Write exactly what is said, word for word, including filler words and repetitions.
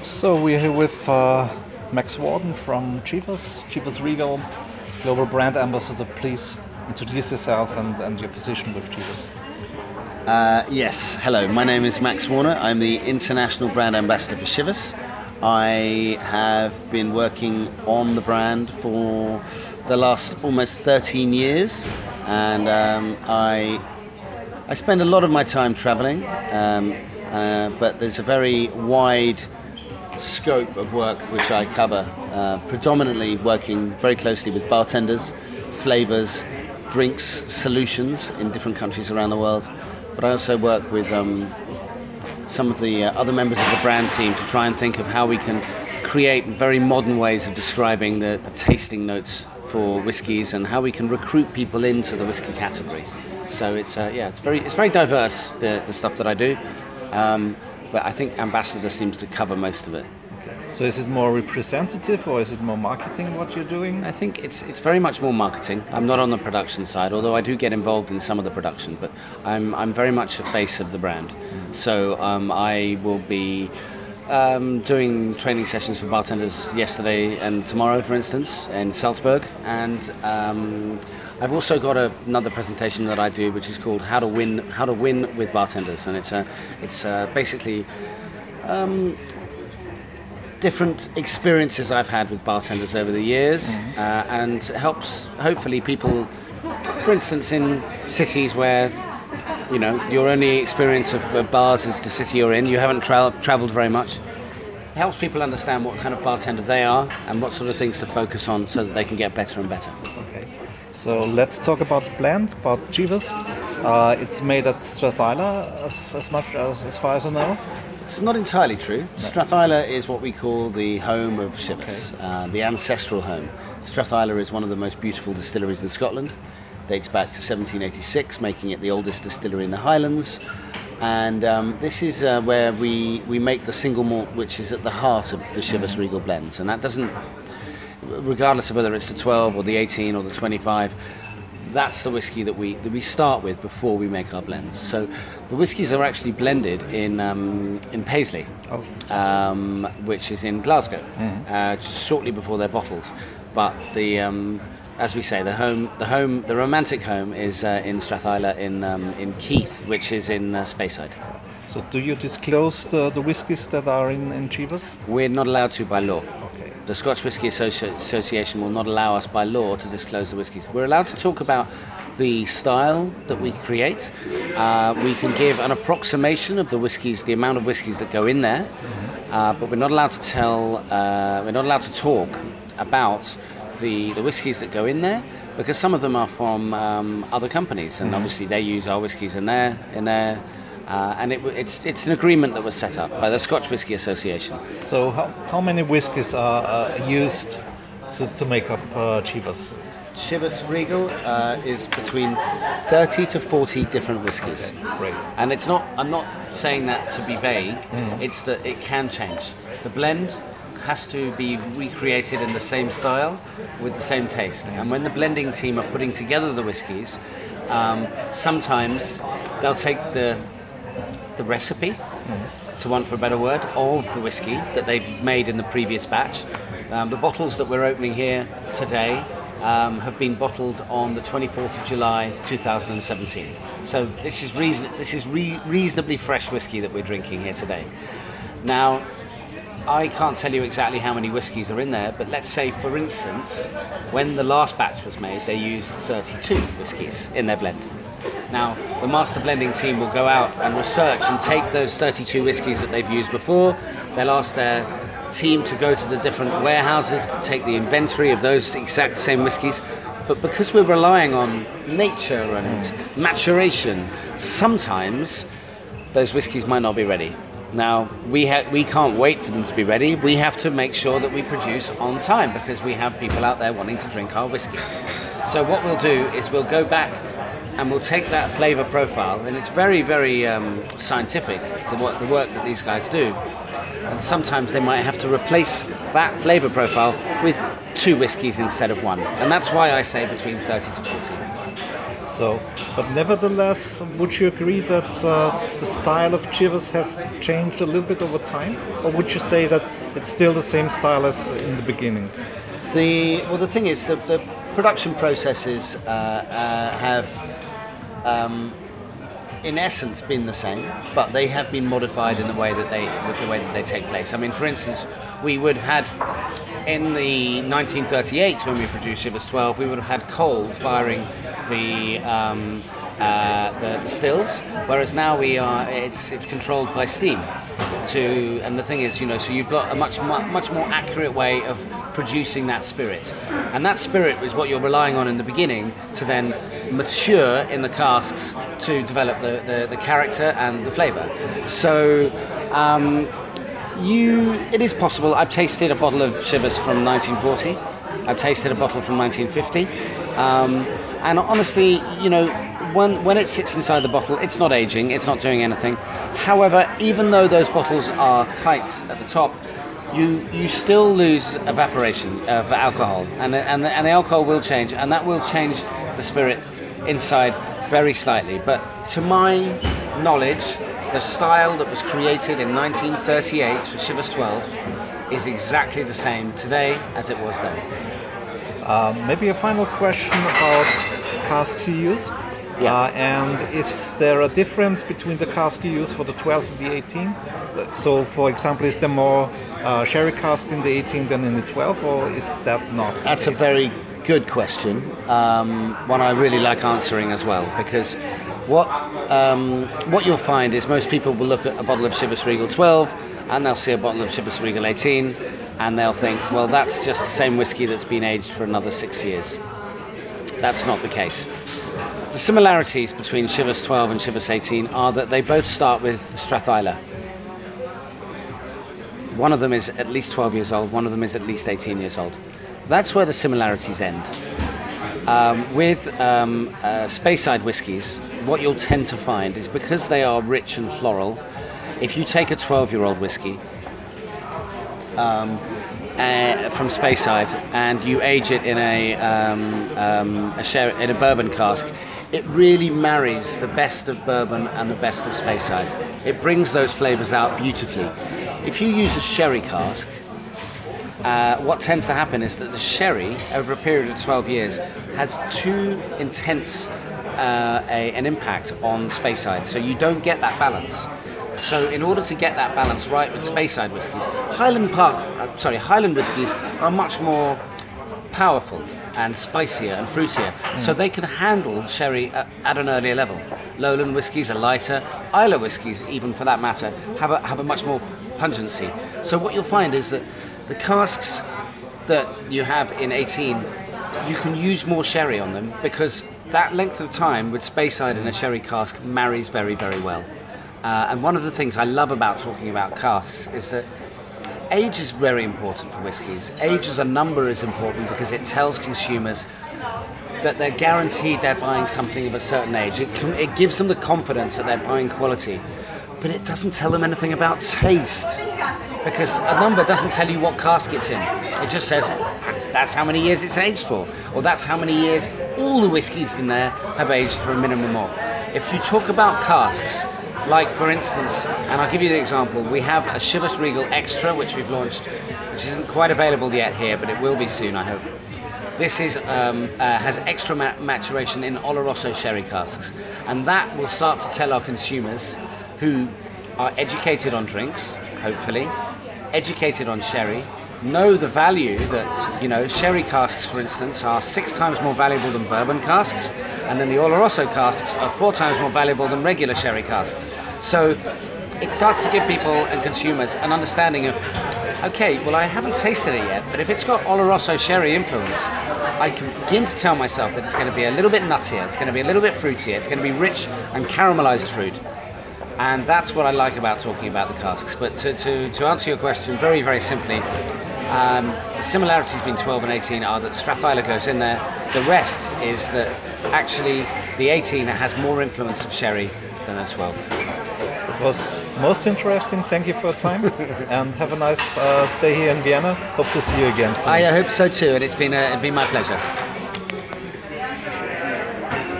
So we're here with uh, Max Warden from Chivas, Chivas Regal, Global Brand Ambassador. Please introduce yourself and, and your position with Chivas. Uh, yes, hello, my name is Max Warner. I'm the International Brand Ambassador for Chivas. I have been working on the brand for the last almost thirteen years, and um, I I spend a lot of my time traveling, um, uh, but there's a very wide scope of work which I cover, uh, predominantly working very closely with bartenders, flavors, drinks, solutions in different countries around the world. But I also work with um, some of the uh, other members of the brand team to try and think of how we can create very modern ways of describing the, the tasting notes for whiskies and how we can recruit people into the whiskey category. So it's uh, yeah, it's very it's very diverse, the, the stuff that I do. Um, but I think Ambassador seems to cover most of it. So is it more representative or is it more marketing what you're doing? I think it's it's very much more marketing. I'm not on the production side, although I do get involved in some of the production, but I'm I'm very much a face of the brand. Mm. So um, I will be um, doing training sessions for bartenders yesterday and tomorrow, for instance, in Salzburg, and um, I've also got a, another presentation that I do, which is called "How to Win How to Win with Bartenders," and it's a it's a basically. Um, different experiences I've had with bartenders over the years, mm-hmm. uh, and helps hopefully people, for instance, in cities where you know your only experience of uh, bars is the city you're in, you haven't tra- travelled very much. It helps people understand what kind of bartender they are and what sort of things to focus on so that they can get better and better. Okay, so let's talk about the blend, about Chivas. Uh, it's made at Strathisla, as, as much as, as far as I know. It's not entirely true. No. Strathisla is what we call the home of Chivas, okay. uh, the ancestral home. Strathisla is one of the most beautiful distilleries in Scotland. Dates back to seventeen eighty-six, making it the oldest distillery in the Highlands. And um, this is uh, where we, we make the single malt, which is at the heart of the Chivas Regal blends. And that doesn't, regardless of whether it's the twelve or the eighteen or the twenty-five, that's the whiskey that we that we start with before we make our blends. So the whiskies are actually blended in um, in Paisley, oh. um, which is in Glasgow, mm-hmm. uh, just shortly before they're bottled. But the um, as we say, the home, the home, the romantic home is uh, in Strathisla in um, in Keith, which is in uh, Speyside. So do you disclose the, the whiskies that are in, in Chivas? We're not allowed to by law. Okay. The Scotch Whisky Associ- Association will not allow us by law to disclose the whiskies. We're allowed to talk about the style that we create. Uh, we can give an approximation of the whiskies, the amount of whiskies that go in there, mm-hmm. uh, but we're not allowed to tell. Uh, we're not allowed to talk about the the whiskies that go in there because some of them are from um, other companies, and mm-hmm. obviously they use our whiskies in their in their. Uh, and it, it's it's an agreement that was set up by the Scotch Whisky Association. So how, how many whiskies are uh, used to, to make up uh, Chivas? Chivas Regal uh, is between thirty to forty different whiskies. Okay, great. And it's not, I'm not saying that to be vague, mm. it's that it can change. The blend has to be recreated in the same style with the same taste. And when the blending team are putting together the whiskies, um, sometimes they'll take the the recipe, mm. to want for a better word, of the whiskey that they've made in the previous batch. Um, the bottles that we're opening here today um, have been bottled on the twenty-fourth of July two thousand seventeen. So this is reason- this is re- reasonably fresh whiskey that we're drinking here today. Now, I can't tell you exactly how many whiskies are in there, but let's say, for instance, when the last batch was made, they used thirty-two whiskies in their blend. Now, the master blending team will go out and research and take those thirty-two whiskies that they've used before. They'll ask their team to go to the different warehouses to take the inventory of those exact same whiskies. But because we're relying on nature and maturation, sometimes those whiskies might not be ready. Now, we ha- we can't wait for them to be ready. We have to make sure that we produce on time because we have people out there wanting to drink our whiskey. So what we'll do is we'll go back and we'll take that flavour profile, and it's very, very um, scientific, the, what, the work that these guys do. And sometimes they might have to replace that flavour profile with two whiskies instead of one. And that's why I say between thirty to forty. So, but nevertheless, would you agree that uh, the style of Chivas has changed a little bit over time, or would you say that it's still the same style as in the beginning? The well, the thing is, the, the production processes uh, uh, have, um, in essence, been the same, but they have been modified in the way that they, with the way that they take place. I mean, for instance, we would have had in the nineteen thirty-eight when we produced Chivas twelve, we would have had coal firing the. Um, Uh, the, the stills, whereas now we are it's it's controlled by steam. To and the thing is, you know, so you've got a much mu- much more accurate way of producing that spirit, and that spirit is what you're relying on in the beginning to then mature in the casks to develop the, the, the character and the flavour. So um, you it is possible. I've tasted a bottle of Chivas from nineteen forty. I've tasted a bottle from nineteen fifty, um, and honestly, you know. When, when it sits inside the bottle, it's not aging, it's not doing anything. However, even though those bottles are tight at the top, you you still lose evaporation of alcohol, and and the, and the alcohol will change, and that will change the spirit inside very slightly. But to my knowledge, the style that was created in nineteen thirty-eight for Chivas twelve is exactly the same today as it was then. Um, maybe a final question about casks you use. Yeah. Uh, and if there are difference between the cask you use for the twelve and the eighteen, so for example, is there more uh, sherry cask in the eighteen than in the twelve, or is that not the That's case? a very good question, um, one I really like answering as well, because what um, what you'll find is most people will look at a bottle of Chivas Regal twelve and they'll see a bottle of Chivas Regal eighteen and they'll think, well, that's just the same whiskey that's been aged for another six years. That's not the case. The similarities between Chivas twelve and Chivas eighteen are that they both start with Strathisla. One of them is at least twelve years old, one of them is at least eighteen years old. That's where the similarities end. Um, with um, uh, Speyside whiskies, what you'll tend to find is because they are rich and floral, if you take a twelve-year-old whiskey um, uh, from Speyside and you age it in a, um, um, a sher- in a bourbon cask, it really marries the best of bourbon and the best of Speyside. It brings those flavours out beautifully. If you use a sherry cask, uh, what tends to happen is that the sherry, over a period of twelve years, has too intense uh, a, an impact on Speyside, so you don't get that balance. So in order to get that balance right with Speyside whiskies, Highland Park, uh, sorry, Highland whiskies are much more powerful and spicier and fruitier, mm. so they can handle sherry at, at an earlier level. Lowland whiskies are lighter. Islay whiskies, even for that matter, have a, have a much more pungency. So what you'll find is that the casks that you have in eighteen, you can use more sherry on them because that length of time with Speyside in a sherry cask marries very, very well. Uh, and one of the things I love about talking about casks is that age is very important for whiskies. Age as a number is important because it tells consumers that they're guaranteed they're buying something of a certain age. It, can, it gives them the confidence that they're buying quality, but it doesn't tell them anything about taste because a number doesn't tell you what cask it's in. It just says that's how many years it's aged for, or that's how many years all the whiskies in there have aged for a minimum of. If you talk about casks, like for instance, and I'll give you the example, we have a Chivas Regal Extra which we've launched, which isn't quite available yet here, but it will be soon, I hope. This is um, uh, has extra ma- maturation in Oloroso sherry casks, and that will start to tell our consumers who are educated on drinks, hopefully, educated on sherry, know the value that, you know, sherry casks, for instance, are six times more valuable than bourbon casks, and then the Oloroso casks are four times more valuable than regular sherry casks. So it starts to give people and consumers an understanding of, okay, well, I haven't tasted it yet, but if it's got Oloroso sherry influence, I can begin to tell myself that it's going to be a little bit nuttier, it's going to be a little bit fruitier, it's going to be rich and caramelized fruit. And that's what I like about talking about the casks. But to, to, to answer your question very, very simply, um, the similarities between twelve and eighteen are that Strathisla goes in there. The rest is that actually the eighteen has more influence of sherry than the twelve. It was most interesting. Thank you for your time, and have a nice uh, stay here in Vienna. Hope to see you again soon. I hope so too, and it's been, a, it's been my pleasure.